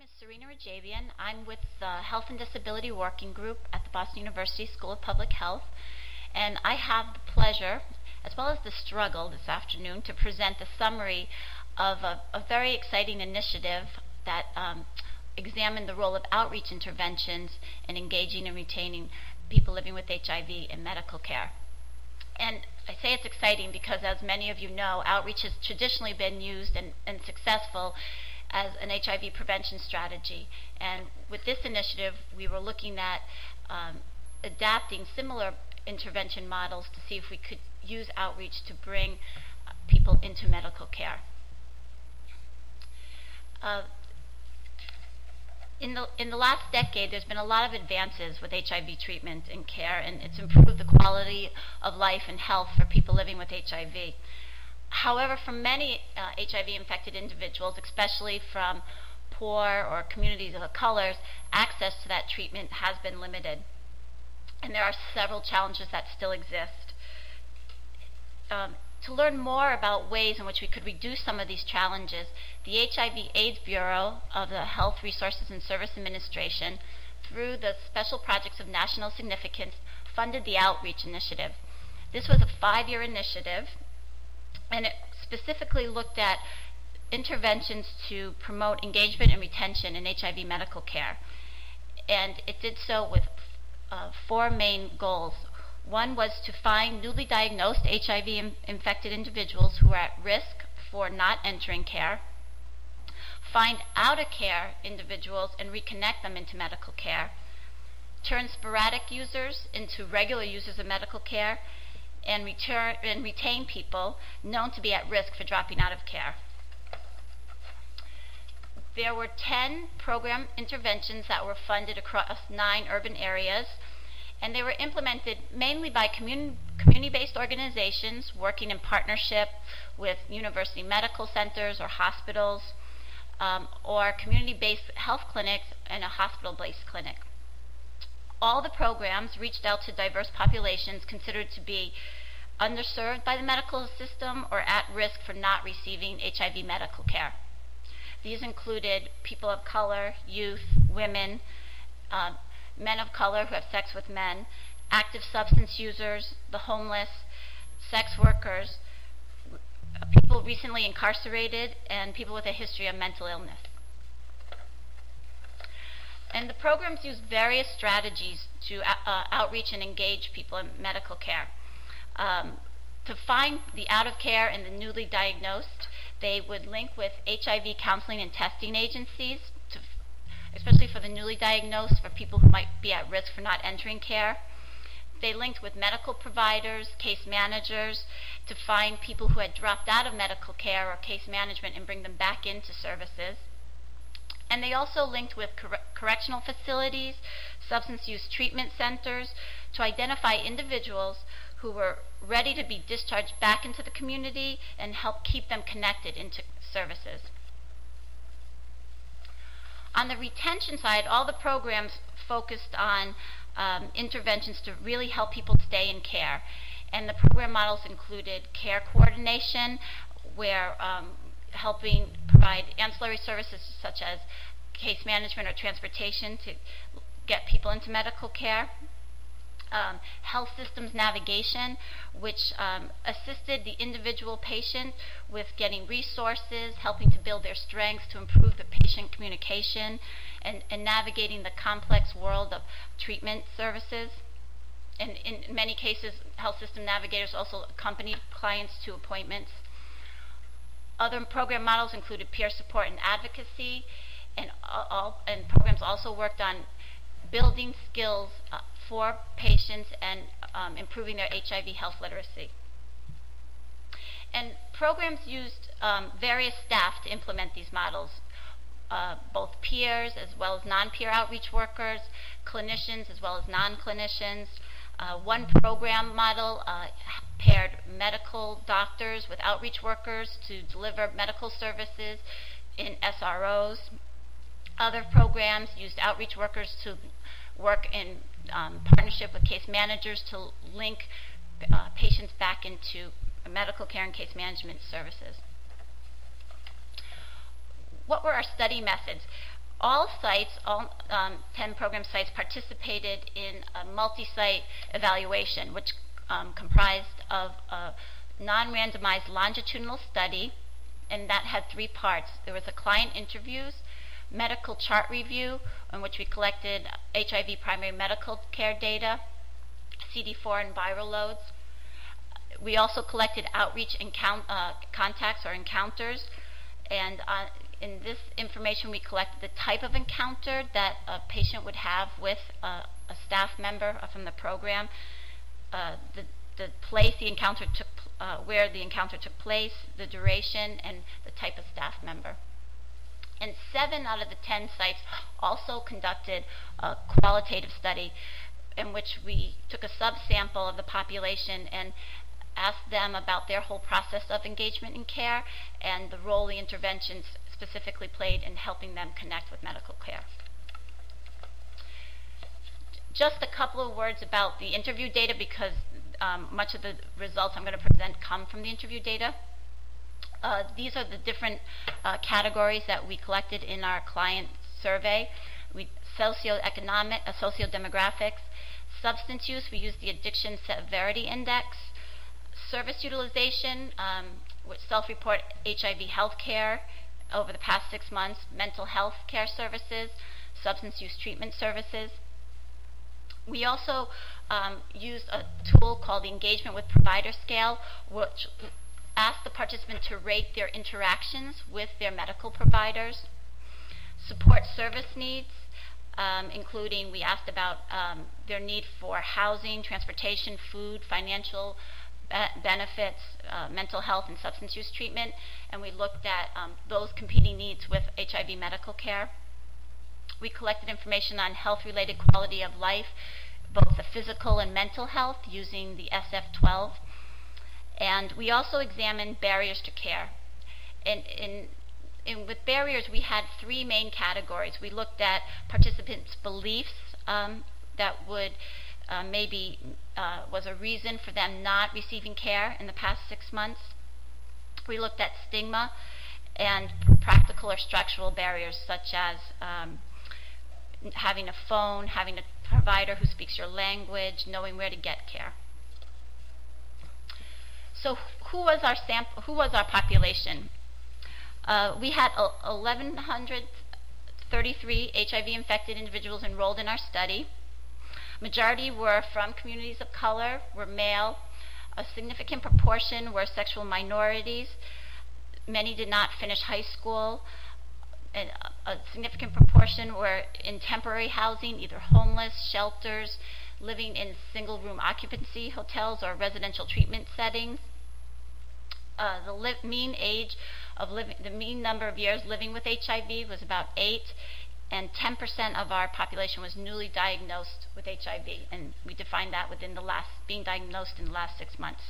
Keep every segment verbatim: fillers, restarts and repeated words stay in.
is Serena Rajabian. I'm with the Health and Disability Working Group at the Boston University School of Public Health, and I have the pleasure, as well as the struggle this afternoon, to present a summary of a, a very exciting initiative that um, examined the role of outreach interventions in engaging and retaining people living with H I V in medical care. And I say it's exciting because, as many of you know, outreach has traditionally been used and, and successful as an H I V prevention strategy. And with this initiative, we were looking at um, adapting similar intervention models to see if we could use outreach to bring uh, people into medical care. Uh, In the, in the last decade, there's been a lot of advances with H I V treatment and care, and it's improved the quality of life and health for people living with H I V. However, for many uh, H I V-infected individuals, especially from poor or communities of colors, access to that treatment has been limited. And there are several challenges that still exist. Um, To learn more about ways in which we could reduce some of these challenges, the H I V AIDS Bureau of the Health Resources and Service Administration, through the Special Projects of National Significance, funded the Outreach Initiative. This was a five-year initiative, and it specifically looked at interventions to promote engagement and retention in H I V medical care. And it did so with uh, four main goals. One was to find newly diagnosed H I V-infected individuals who are at risk for not entering care, find out-of-care individuals and reconnect them into medical care, turn sporadic users into regular users of medical care, and, return, and retain people known to be at risk for dropping out of care. There were ten program interventions that were funded across nine urban areas, and they were implemented mainly by commun community-based organizations working in partnership with university medical centers or hospitals, um, or community-based health clinics and a hospital-based clinic. All the programs reached out to diverse populations considered to be underserved by the medical system or at risk for not receiving H I V medical care. These included people of color, youth, women, uh, men of color who have sex with men, active substance users, the homeless, sex workers, people recently incarcerated, and people with a history of mental illness. And the programs use various strategies to uh, outreach and engage people in medical care. Um, to find the out-of-care and the newly diagnosed, they would link with H I V counseling and testing agencies, to especially for the newly diagnosed, for people who might be at risk for not entering care. They linked with medical providers, case managers, to find people who had dropped out of medical care or case management and bring them back into services. And they also linked with cor correctional facilities, substance use treatment centers, to identify individuals who were ready to be discharged back into the community and help keep them connected into services. On the retention side, all the programs focused on um, interventions to really help people stay in care. And the program models included care coordination, where um, helping provide ancillary services such as case management or transportation to get people into medical care. Um, health systems navigation, which um, assisted the individual patient with getting resources, helping to build their strengths to improve the patient communication, and, and navigating the complex world of treatment services. And in many cases, health system navigators also accompanied clients to appointments. Other program models included peer support and advocacy, and, all, and programs also worked on building skills uh, for patients and um, improving their H I V health literacy. And programs used um, various staff to implement these models, uh, both peers as well as non-peer outreach workers, clinicians as well as non-clinicians. Uh, one program model uh, paired medical doctors with outreach workers to deliver medical services in S R Os. Other programs used outreach workers to work in um, partnership with case managers to link uh, patients back into medical care and case management services. What were our study methods? all sites, all um, ten program sites participated in a multi-site evaluation, which um, comprised of a non-randomized longitudinal study, and that had three parts. There was a client interviews, medical chart review, in which we collected H I V primary medical care data, C D four and viral loads. We also collected outreach encount- uh, contacts or encounters, and uh, in this information we collected the type of encounter that a patient would have with uh, a staff member from the program, uh, the, the place the encounter took, uh, where the encounter took place, the duration, and the type of staff member. And seven out of the ten sites also conducted a qualitative study in which we took a subsample of the population and asked them about their whole process of engagement in care and the role the interventions specifically played in helping them connect with medical care. Just a couple of words about the interview data, because um, much of the results I'm going to present come from the interview data. Uh, these are the different uh, categories that we collected in our client survey. We socioeconomic, uh, sociodemographics, substance use. We used the Addiction Severity Index. Service utilization, um, which self-report H I V health care over the past six months, mental health care services, substance use treatment services. We also um, used a tool called the Engagement with Provider Scale, which asked the participant to rate their interactions with their medical providers. Support service needs, um, including we asked about um, their need for housing, transportation, food, financial benefits, uh, mental health, and substance use treatment, and we looked at um, those competing needs with H I V medical care. We collected information on health-related quality of life, both the physical and mental health, using the S F twelve, and we also examined barriers to care. And in, in, with barriers, we had three main categories. We looked at participants' beliefs um, that would Uh, maybe uh, was a reason for them not receiving care in the past six months. We looked at stigma and practical or structural barriers, such as um, having a phone, having a provider who speaks your language, knowing where to get care. So who was our sample? Who was our population? Uh, we had uh, eleven thirty-three H I V infected individuals enrolled in our study. Majority were from communities of color, were male. A significant proportion were sexual minorities. Many did not finish high school. And a significant proportion were in temporary housing, either homeless, shelters, living in single-room occupancy hotels or residential treatment settings. Uh, the li- mean age of living, the mean number of years living with H I V was about eight. And ten percent of our population was newly diagnosed with H I V, and we defined that within the last, being diagnosed in the last six months.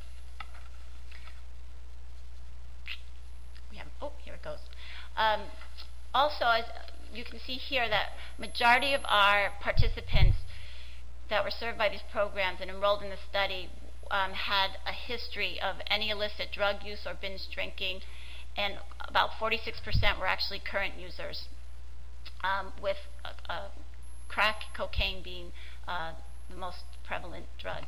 We have, oh, here it goes. Um, also, as you can see here, that majority of our participants that were served by these programs and enrolled in the study um, had a history of any illicit drug use or binge drinking, and about forty-six percent were actually current users. Um, with uh, uh, crack cocaine being uh, the most prevalent drug.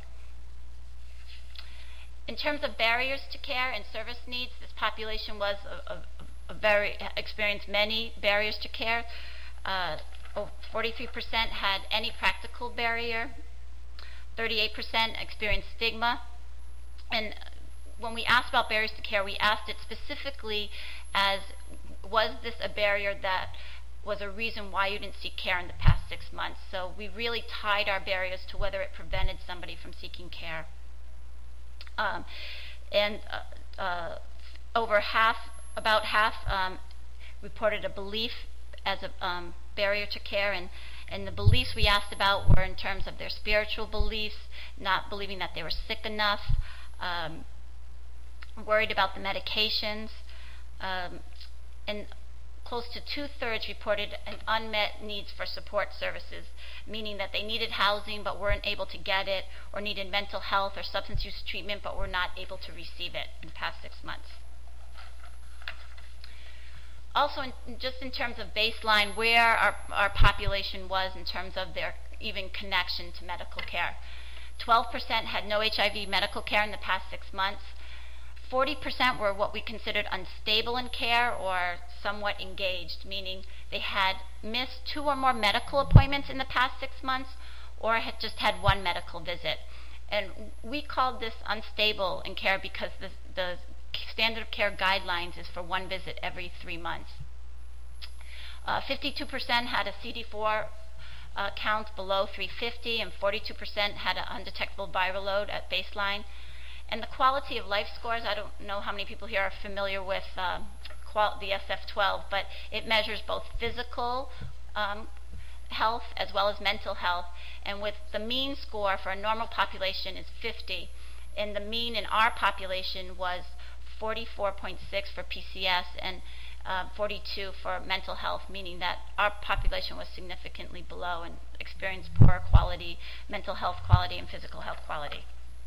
In terms of barriers to care and service needs, this population was a, a, a very experienced many barriers to care. Uh, forty-three percent had any practical barrier. thirty-eight percent experienced stigma. And when we asked about barriers to care, we asked it specifically as, was this a barrier that was a reason why you didn't seek care in the past six months. So we really tied our barriers to whether it prevented somebody from seeking care. Um, and uh, uh, over half, about half, um, reported a belief as a um, barrier to care, and, and the beliefs we asked about were in terms of their spiritual beliefs, not believing that they were sick enough, um, worried about the medications, um, and close to two-thirds reported an unmet needs for support services, meaning that they needed housing but weren't able to get it, or needed mental health or substance use treatment but were not able to receive it in the past six months. also, in, just in terms of baseline, where our, our population was in terms of their even connection to medical care. twelve percent had no H I V medical care in the past six months. forty percent were what we considered unstable in care or somewhat engaged, meaning they had missed two or more medical appointments in the past six months or had just had one medical visit. And we called this unstable in care because the, the standard of care guidelines is for one visit every three months. Uh, fifty-two percent had a C D four uh, count below three fifty, and forty-two percent had an undetectable viral load at baseline. And the quality of life scores, I don't know how many people here are familiar with uh, qual- the S F twelve, but it measures both physical um, health as well as mental health. And with the mean score for a normal population is fifty, and the mean in our population was forty-four point six for P C S and uh, forty-two for mental health, meaning that our population was significantly below and experienced poor quality, mental health quality and physical health quality.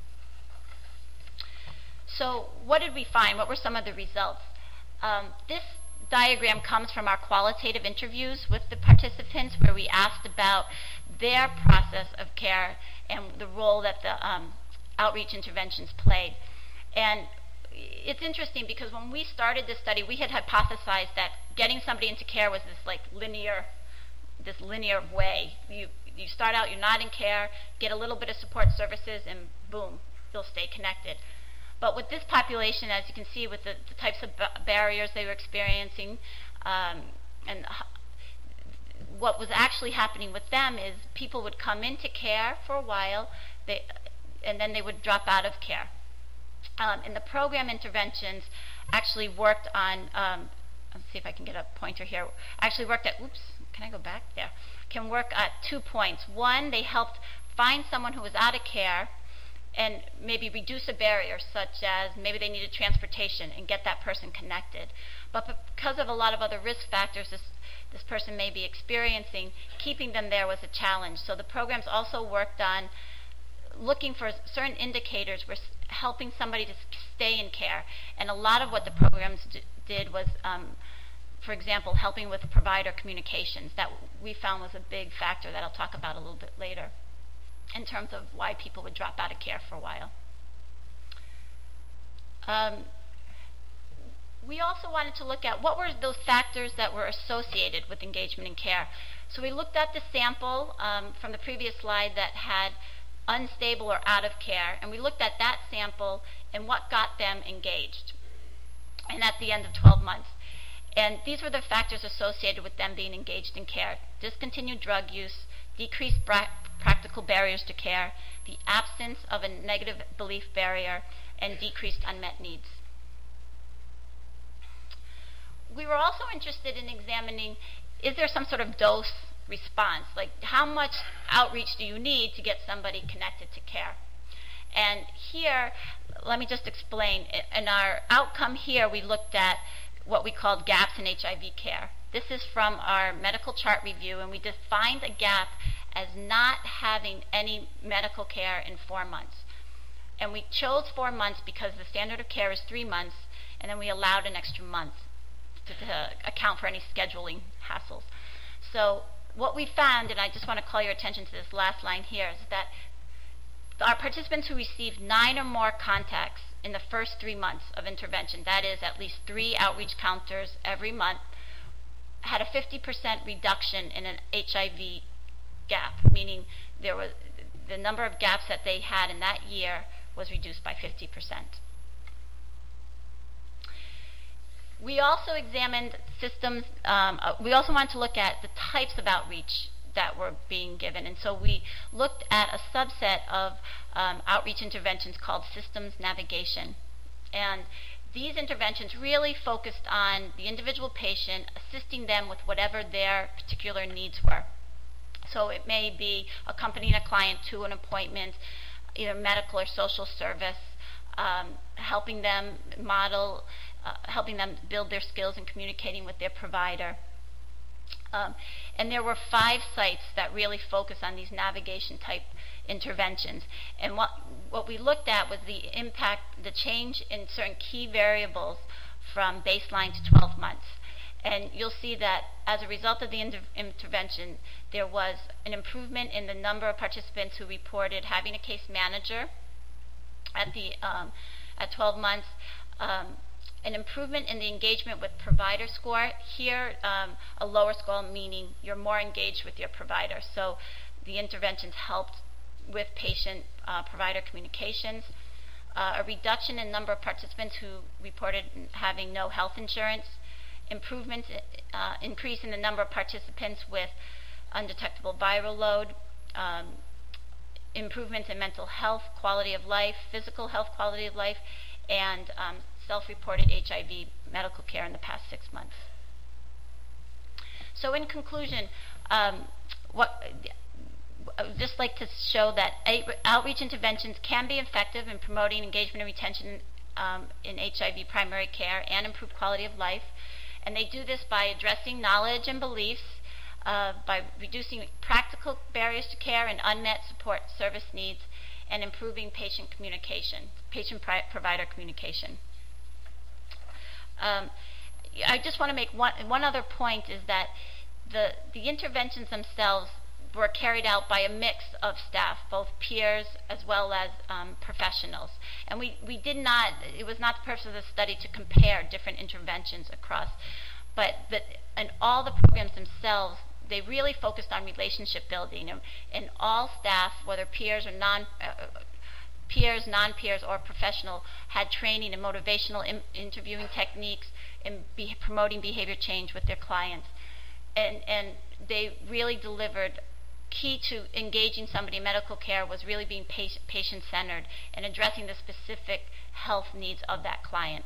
So what did we find? What were some of the results? Um, this diagram comes from our qualitative interviews with the participants, where we asked about their process of care and the role that the um, outreach interventions played. And it's interesting because when we started this study, we had hypothesized that getting somebody into care was this like linear, this linear way. You you start out, you're not in care, get a little bit of support services, and boom, they'll stay connected. But with this population, as you can see, with the, the types of ba- barriers they were experiencing, um, and h- what was actually happening with them is people would come into care for a while, they, and then they would drop out of care. Um, and the program interventions actually worked on, um, let's see if I can get a pointer here, actually worked at, oops, can I go back there? Can work at two points. One, they helped find someone who was out of care and maybe reduce a barrier, such as maybe they needed transportation, and get that person connected. But because of a lot of other risk factors this, this person may be experiencing, keeping them there was a challenge. So the programs also worked on looking for certain indicators, were helping somebody to stay in care. And a lot of what the programs d- did was, um, for example, helping with provider communications. That we found was a big factor that I'll talk about a little bit later, in terms of why people would drop out of care for a while. Um, we also wanted to look at what were those factors that were associated with engagement in care. So we looked at the sample um, from the previous slide that had unstable or out of care, and we looked at that sample and what got them engaged, and at the end of twelve months. And these were the factors associated with them being engaged in care: discontinued drug use, decreased bra- practical barriers to care, the absence of a negative belief barrier, and decreased unmet needs. We were also interested in examining, is there some sort of dose response? Like, how much outreach do you need to get somebody connected to care? And here, let me just explain. In our outcome here, we looked at what we called gaps in H I V care. This is from our medical chart review, and we defined a gap as not having any medical care in four months. And we chose four months because the standard of care is three months, and then we allowed an extra month to, to account for any scheduling hassles. So what we found, and I just want to call your attention to this last line here, is that our participants who received nine or more contacts in the first three months of intervention, that is at least three outreach counters every month, had a fifty percent reduction in an H I V gap, meaning there was the number of gaps that they had in that year was reduced by fifty percent. We also examined systems, um, uh, we also wanted to look at the types of outreach that were being given, and so we looked at a subset of um, outreach interventions called systems navigation. And these interventions really focused on the individual patient, assisting them with whatever their particular needs were. So it may be accompanying a client to an appointment, either medical or social service, um, helping them model, uh, helping them build their skills in communicating with their provider. Um, and there were five sites that really focus on these navigation type interventions. And what, what we looked at was the impact, the change in certain key variables from baseline to twelve months. And you'll see that as a result of the inter intervention, there was an improvement in the number of participants who reported having a case manager at, the, um, at twelve months, um, an improvement in the engagement with provider score. Here, um, a lower score meaning you're more engaged with your provider. So the interventions helped with patient-provider uh, communications. Uh, a reduction in number of participants who reported having no health insurance. Improvements, uh, increase in the number of participants with undetectable viral load. Um, improvements in mental health, quality of life, physical health, quality of life, and um, self-reported H I V medical care in the past six months. So in conclusion, um, what, I would just like to show that outreach interventions can be effective in promoting engagement and retention um, in H I V primary care and improve quality of life. And they do this by addressing knowledge and beliefs, uh, by reducing practical barriers to care and unmet support service needs, and improving patient communication, patient-provider communication. Um, I just want to make one, one other point is that the, the interventions themselves were carried out by a mix of staff, both peers as well as um, professionals. And we, we did not, it was not the purpose of the study to compare different interventions across, but that in all the programs themselves, they really focused on relationship building. And, and all staff, whether peers or non, uh, peers, non-peers, or professional, had training in motivational in interviewing techniques and be promoting behavior change with their clients. And, and they really delivered. Key to engaging somebody in medical care was really being patient-centered and addressing the specific health needs of that client.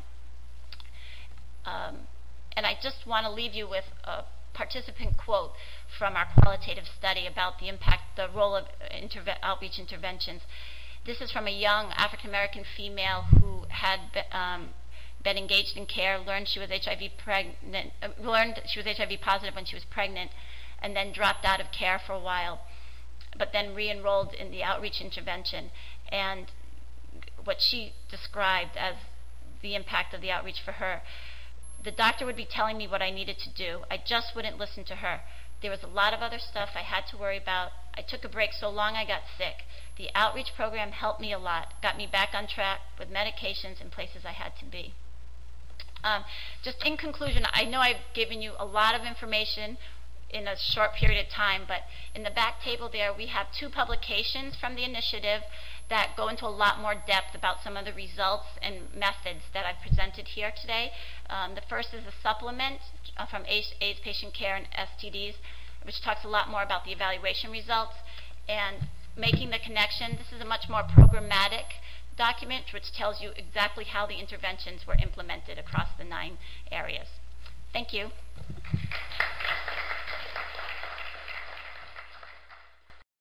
Um, and I just want to leave you with a participant quote from our qualitative study about the impact, the role of interve outreach interventions. This is from a young African-American female who had been, um, been engaged in care, learned she was H I V pregnant, uh, learned she was H I V positive when she was pregnant, and then dropped out of care for a while, but then re-enrolled in the outreach intervention. And what she described as the impact of the outreach for her, the doctor would be telling me what I needed to do. I just wouldn't listen to her. There was a lot of other stuff I had to worry about. I took a break so long I got sick. The outreach program helped me a lot, got me back on track with medications in places I had to be. Um, just in conclusion, I know I've given you a lot of information in a short period of time, but in the back table there we have two publications from the initiative that go into a lot more depth about some of the results and methods that I've presented here today. Um, the first is a supplement uh, from AIDS Patient Care and S T Ds, which talks a lot more about the evaluation results and making the connection. This is a much more programmatic document which tells you exactly how the interventions were implemented across the nine areas. Thank you.